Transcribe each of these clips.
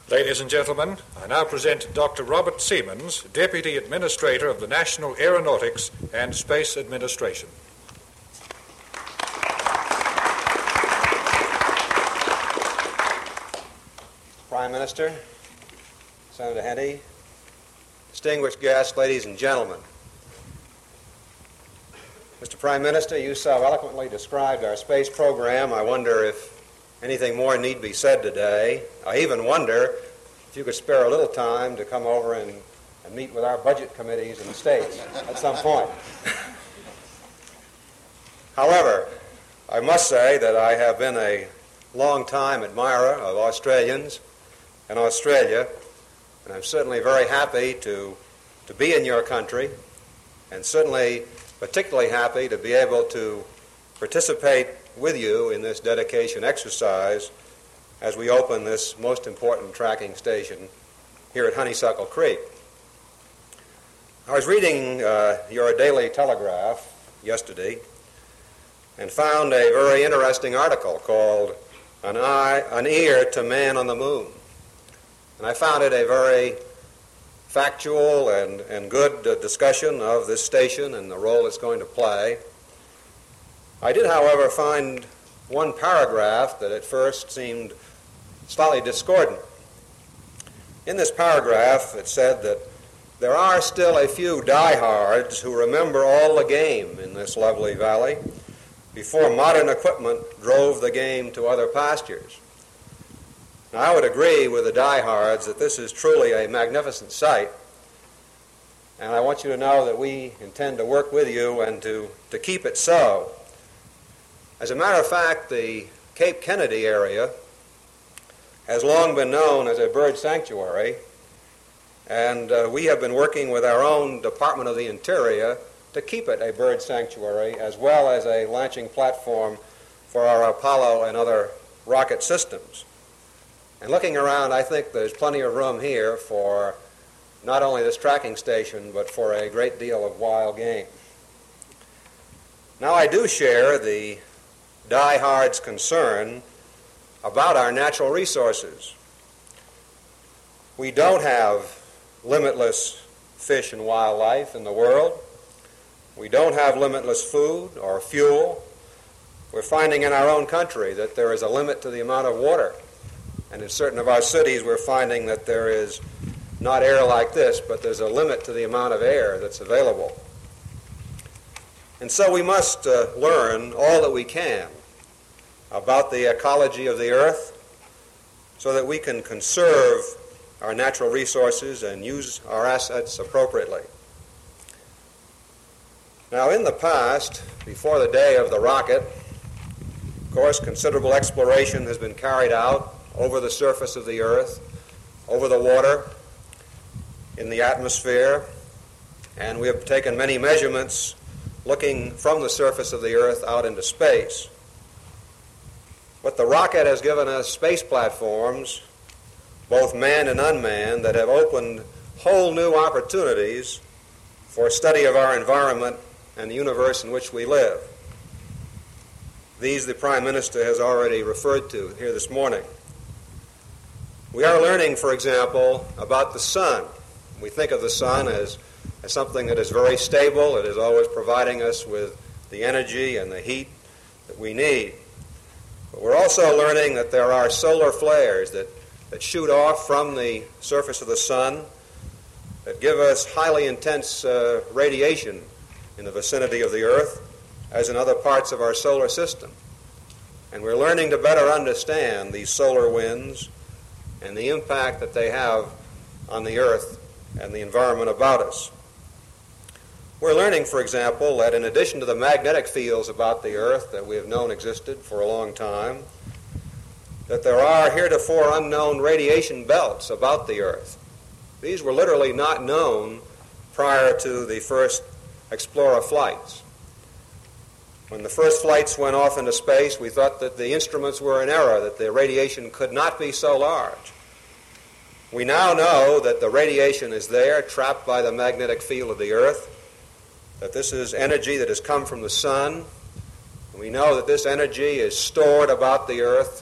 Ladies and gentlemen, I now present Dr. Robert Siemens, Deputy Administrator of the National Aeronautics and Space Administration. Prime Minister, Senator Henty, distinguished guests, ladies and gentlemen. Mr. Prime Minister, you so eloquently described our space program. I wonder if anything more need be said today. I even wonder if you could spare a little time to come over and meet with our budget committees in the States at some point. However, I must say that I have been a long-time admirer of Australians and Australia, and I'm certainly very happy to be in your country, and certainly particularly happy to be able to participate with you in this dedication exercise as we open this most important tracking station here at Honeysuckle Creek. I was reading your Daily Telegraph yesterday and found a very interesting article called An Ear to Man on the Moon. And I found it a very factual and good discussion of this station and the role it's going to play. I did, however, find one paragraph that at first seemed slightly discordant. In this paragraph, it said that there are still a few diehards who remember all the game in this lovely valley before modern equipment drove the game to other pastures. Now, I would agree with the diehards that this is truly a magnificent sight, and I want you to know that we intend to work with you and to keep it so. As a matter of fact, the Cape Kennedy area has long been known as a bird sanctuary, and we have been working with our own Department of the Interior to keep it a bird sanctuary as well as a launching platform for our Apollo and other rocket systems. And looking around, I think there's plenty of room here for not only this tracking station, but for a great deal of wild game. Now, I do share the diehard's concern about our natural resources. We don't have limitless fish and wildlife in the world. We don't have limitless food or fuel. We're finding in our own country that there is a limit to the amount of water. And in certain of our cities, we're finding that there is not air like this, but there's a limit to the amount of air that's available. And so we must learn all that we can about the ecology of the earth so that we can conserve our natural resources and use our assets appropriately. Now, in the past, before the day of the rocket, of course, considerable exploration has been carried out over the surface of the earth, over the water, in the atmosphere, and we have taken many measurements looking from the surface of the earth out into space. But the rocket has given us space platforms, both manned and unmanned, that have opened whole new opportunities for study of our environment and the universe in which we live. These the Prime Minister has already referred to here this morning. We are learning, for example, about the sun. We think of the sun as something that is very stable. It is always providing us with the energy and the heat that we need. But we're also learning that there are solar flares that shoot off from the surface of the sun that give us highly intense radiation in the vicinity of the earth, as in other parts of our solar system. And we're learning to better understand these solar winds and the impact that they have on the earth and the environment about us. We're learning, for example, that in addition to the magnetic fields about the earth that we have known existed for a long time, that there are heretofore unknown radiation belts about the earth. These were literally not known prior to the first Explorer flights. When the first flights went off into space, we thought that the instruments were in error, that the radiation could not be so large. We now know that the radiation is there, trapped by the magnetic field of the earth, that this is energy that has come from the sun. We know that this energy is stored about the earth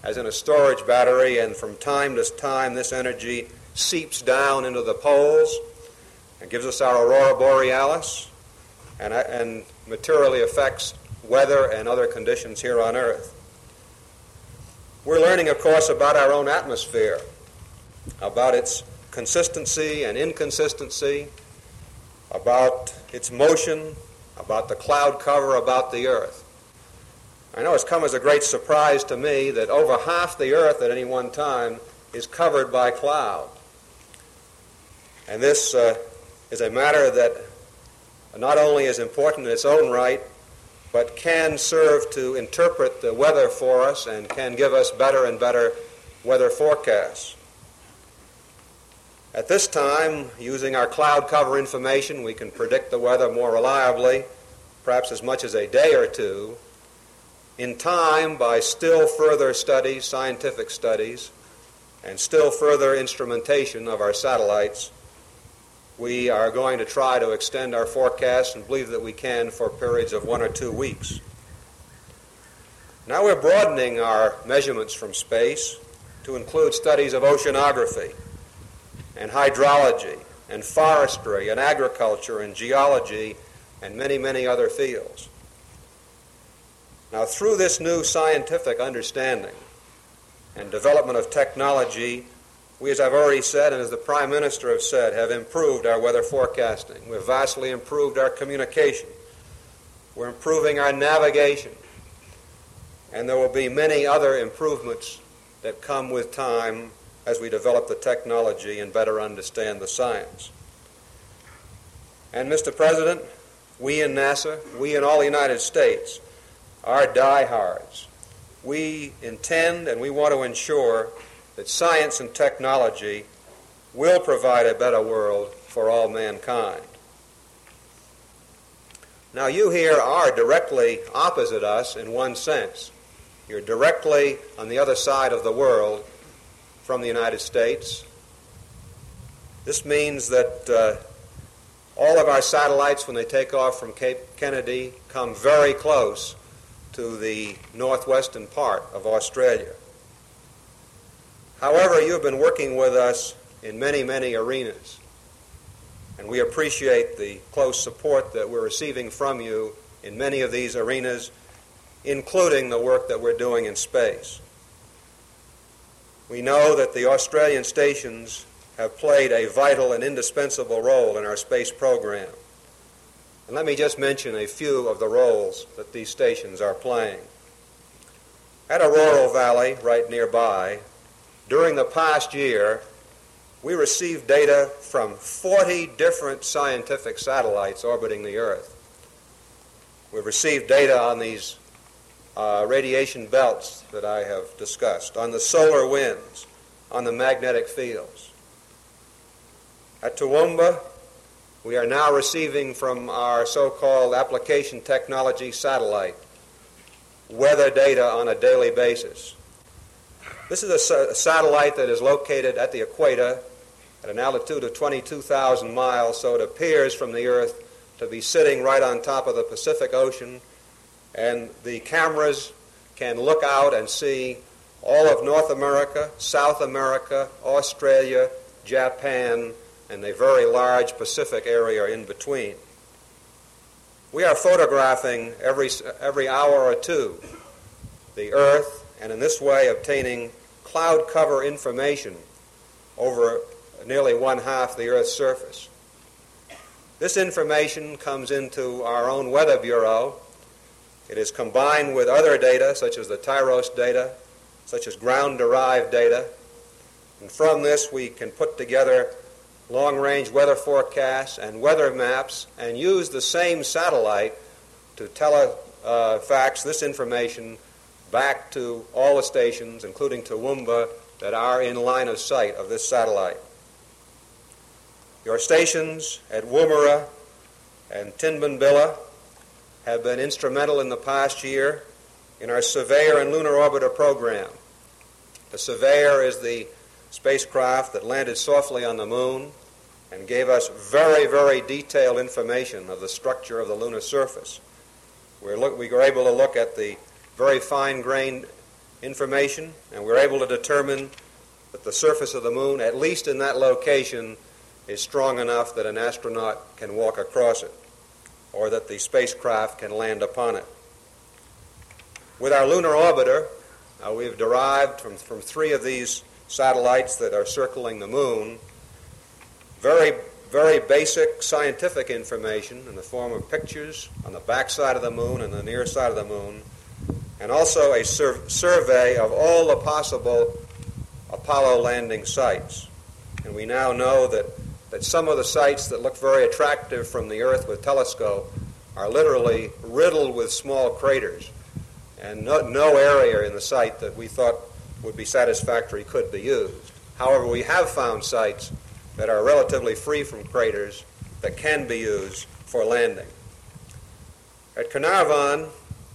as in a storage battery, and from time to time this energy seeps down into the poles and gives us our aurora borealis and materially affects weather and other conditions here on Earth. We're learning, of course, about our own atmosphere, about its consistency and inconsistency, about its motion, about the cloud cover about the Earth. I know it's come as a great surprise to me that over half the Earth at any one time is covered by cloud. And this is a matter that not only is important in its own right, but can serve to interpret the weather for us and can give us better and better weather forecasts. At this time, using our cloud cover information, we can predict the weather more reliably, perhaps as much as a day or two. In time, by still further studies, scientific studies, and still further instrumentation of our satellites, we are going to try to extend our forecast and believe that we can for periods of 1 or 2 weeks. Now we're broadening our measurements from space to include studies of oceanography and hydrology and forestry and agriculture and geology and many, many other fields. Now, through this new scientific understanding and development of technology, we, as I've already said, and as the Prime Minister has said, have improved our weather forecasting. We've vastly improved our communication. We're improving our navigation. And there will be many other improvements that come with time as we develop the technology and better understand the science. And, Mr. President, we in NASA, we in all the United States, are diehards. We intend and we want to ensure that science and technology will provide a better world for all mankind. Now, you here are directly opposite us in one sense. You're directly on the other side of the world from the United States. This means that all of our satellites, when they take off from Cape Kennedy, come very close to the northwestern part of Australia. However, you've been working with us in many, many arenas, and we appreciate the close support that we're receiving from you in many of these arenas, including the work that we're doing in space. We know that the Australian stations have played a vital and indispensable role in our space program. And let me just mention a few of the roles that these stations are playing. At Aurora Valley, right nearby, during the past year, we received data from 40 different scientific satellites orbiting the Earth. We've received data on these radiation belts that I have discussed, on the solar winds, on the magnetic fields. At Toowoomba, we are now receiving from our so-called application technology satellite weather data on a daily basis. This is a satellite that is located at the equator at an altitude of 22,000 miles, so it appears from the Earth to be sitting right on top of the Pacific Ocean, and the cameras can look out and see all of North America, South America, Australia, Japan, and the very large Pacific area in between. We are photographing every hour or two the Earth, and in this way obtaining cloud cover information over nearly one-half the Earth's surface. This information comes into our own Weather Bureau. It is combined with other data, such as the TIROS data, such as ground-derived data, and from this we can put together long-range weather forecasts and weather maps and use the same satellite to telefax this information back to all the stations, including Toowoomba, that are in line of sight of this satellite. Your stations at Woomera and Tinbinbilla have been instrumental in the past year in our Surveyor and Lunar Orbiter program. The Surveyor is the spacecraft that landed softly on the moon and gave us very, very detailed information of the structure of the lunar surface. We were able to look at the very fine-grained information, and we're able to determine that the surface of the moon, at least in that location, is strong enough that an astronaut can walk across it, or that the spacecraft can land upon it. With our lunar orbiter, we've derived from 3 of these satellites that are circling the moon very, very basic scientific information in the form of pictures on the back side of the moon and the near side of the moon, and also a survey of all the possible Apollo landing sites. And we now know that some of the sites that look very attractive from the Earth with telescope are literally riddled with small craters, and no area in the site that we thought would be satisfactory could be used. However, we have found sites that are relatively free from craters that can be used for landing. At Carnarvon,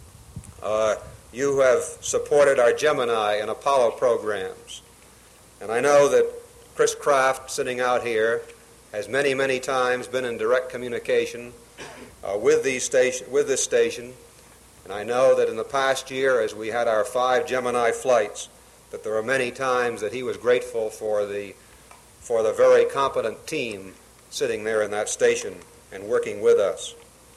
you have supported our Gemini and Apollo programs. And I know that Chris Kraft, sitting out here, has many, many times been in direct communication with this station. And I know that in the past year, as we had our 5 Gemini flights, that there were many times that he was grateful for the very competent team sitting there in that station and working with us.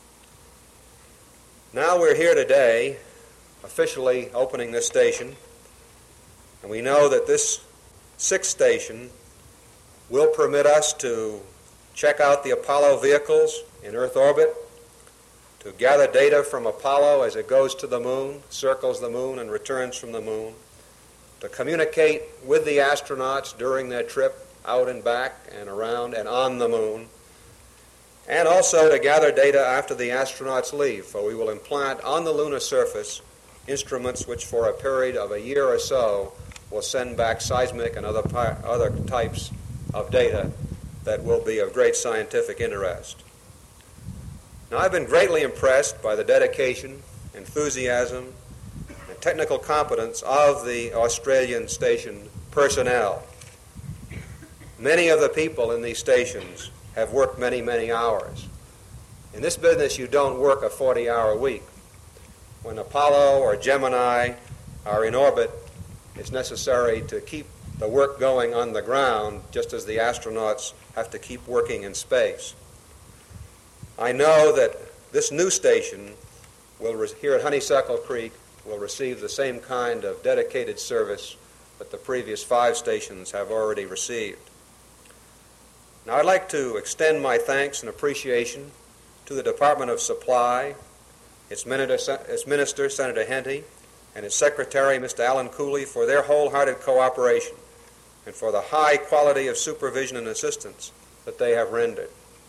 Now we're here today, officially opening this station, and we know that this 6th station will permit us to check out the Apollo vehicles in Earth orbit, to gather data from Apollo as it goes to the moon, circles the moon, and returns from the moon, to communicate with the astronauts during their trip out and back and around and on the moon, and also to gather data after the astronauts leave, for we will implant on the lunar surface instruments which for a period of a year or so will send back seismic and other types of data that will be of great scientific interest. Now, I've been greatly impressed by the dedication, enthusiasm, and technical competence of the Australian station personnel. Many of the people in these stations have worked many, many hours. In this business, you don't work a 40-hour week. When Apollo or Gemini are in orbit, it's necessary to keep the work going on the ground, just as the astronauts have to keep working in space. I know that this new station here at Honeysuckle Creek will receive the same kind of dedicated service that the previous 5 stations have already received. Now, I'd like to extend my thanks and appreciation to the Department of Supply, its Minister, Senator Henty, and its Secretary, Mr. Alan Cooley, for their wholehearted cooperation and for the high quality of supervision and assistance that they have rendered.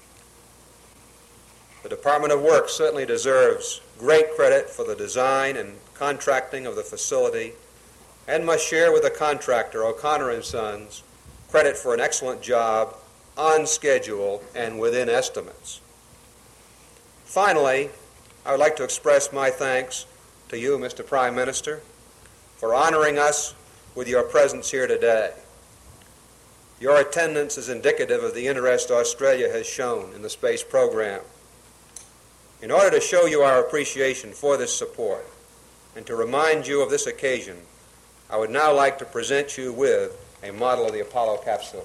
The Department of Works certainly deserves great credit for the design and contracting of the facility, and must share with the contractor, O'Connor & Sons, credit for an excellent job on schedule and within estimates. Finally, I would like to express my thanks to you, Mr. Prime Minister, for honoring us with your presence here today. Your attendance is indicative of the interest Australia has shown in the space program. In order to show you our appreciation for this support and to remind you of this occasion, I would now like to present you with a model of the Apollo capsule.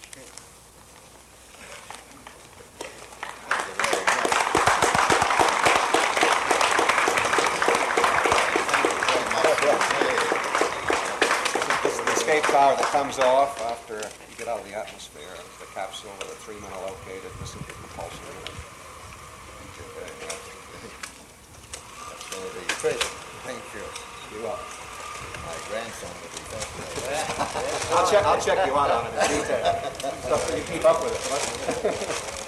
Power that comes off after you get out of the atmosphere. The capsule where the 3 men are located. This is the propulsion unit. That's going to be pretty. Thank you. You're welcome. My grandson will be thankful. I'll check you out on it in detail. So you keep up with it.